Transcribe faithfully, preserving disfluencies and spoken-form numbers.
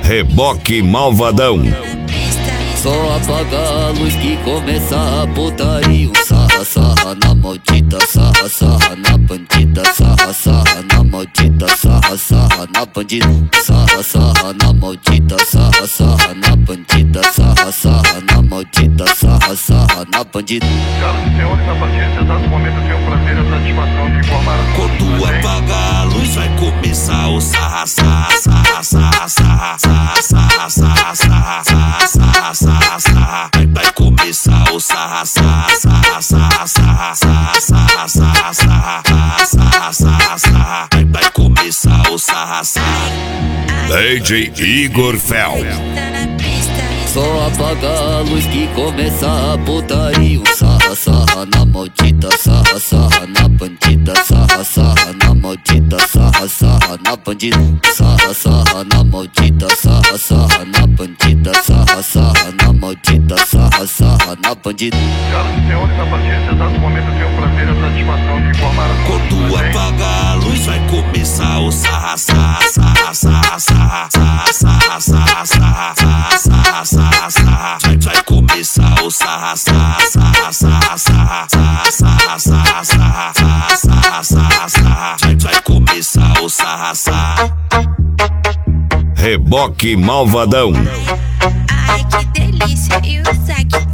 Reboque Malvadão. Só apaga a luz que começa a putaria. Sarra, sarra na maldita, sarra, sarra na bandida. Sarra, sarra na maldita, sarra, sarra na bandida. Sarra, sarra na maldita, sarra, sarra na bandida. Sarra, sarra na maldita, sarra, sarra na bandida. Senhoras e senhores, a partir desse exato momento eu tenho o prazer e a satisfação de informar a todos. Quando apaga a luz vai começar o sarra, sarra, sarra, sarra, sarra, sarra, sarra, sarra, sarra, sarra, sarra, sarra. Vai, vai começar o sarra, sarra, sarra, sarra, sarra, sarra, sarra, sarra, sarra, sarra, sarra, sarra. Vai, vai começar o sarra, sarra. D J Igor Fel. Só apaga a luz que começa a putaria. Sarra, sarra na maldita, sarra, sarra na bandida. Sarra, sarra na maldita, sarra, sarra na bandida. Sarra, sarra na maldita, sarra, sarra na bandida. Sarra, sarra na maldita, sarra, sarra na bandida. Senhoras e senhores, a partir desse exato momento eu tenho o prazer e a satisfação de informar a todos. Quando apaga a luz vai começar o sarra, sarra, sarra, sarra, sarra, sarra, sarra, sarra, sarra, sarra, sarra, sarra. Vai, vai começar o sarra, sarra, sarra, sarra, sarra, sarra, sarra, sarra, sarra, sarra, sarra. Vai, vai começar o sarra, sarra. Reboque Malvadão. Ai, que delícia, e o saque